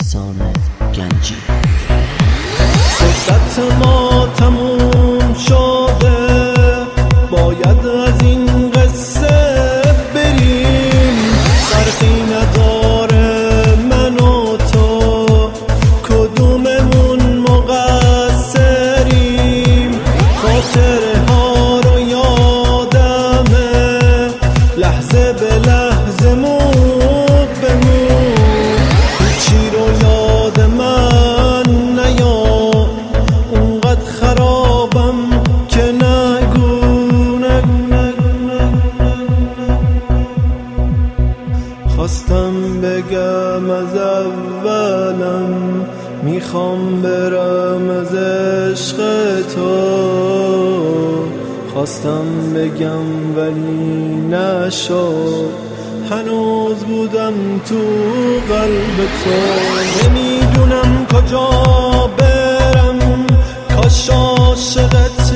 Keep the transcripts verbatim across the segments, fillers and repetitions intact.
احسان گنجی. فرصت ما تموم شده، باید از این قصه بریم. فرقی نداره من و تو، کدوممون مقصریم. خاطره ها رو یادمه، لحظه به لحظه مو به مو. هیچی رو یاد من نیار، اونقدر خرابم که نگو نگو نگو نگو. خواستم بگم از اولم، میخوام برم از عشق تو. خواستم بگم ولی نشد، هنوز بودم تو قلب تو. نمیدونم کجا برم، کاش عاشقت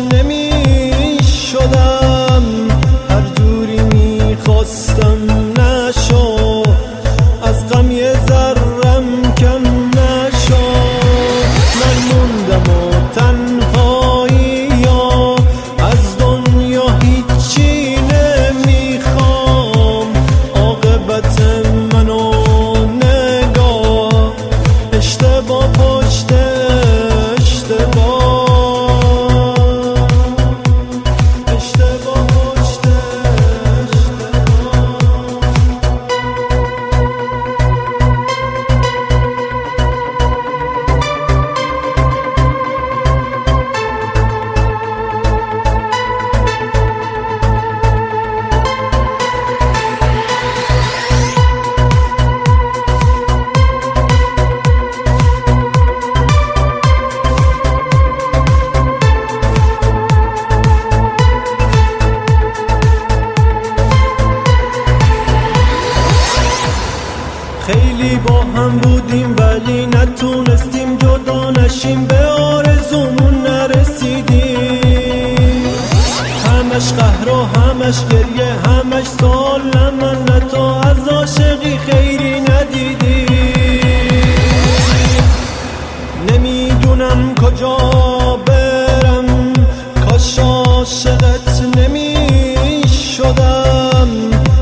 نمیشدم. هر جوری میخواستم نشد، از غم یه ذرم کم نشد. من موندم و تنهایی یا از دنیا هیچی نمیخوام. عاقبت منو نگاه، اشتباه پشت اشتباه، اشتباه پشت خیلی با هم بودیم ولی نتونستیم جدا نشیم، به آرزومون نرسیدیم. همش قهر و همش گریه، همش سوال من تو از عاشقی خیری ندیدی. نمیدونم کجا برم، کاش عاشقت نمیشدم.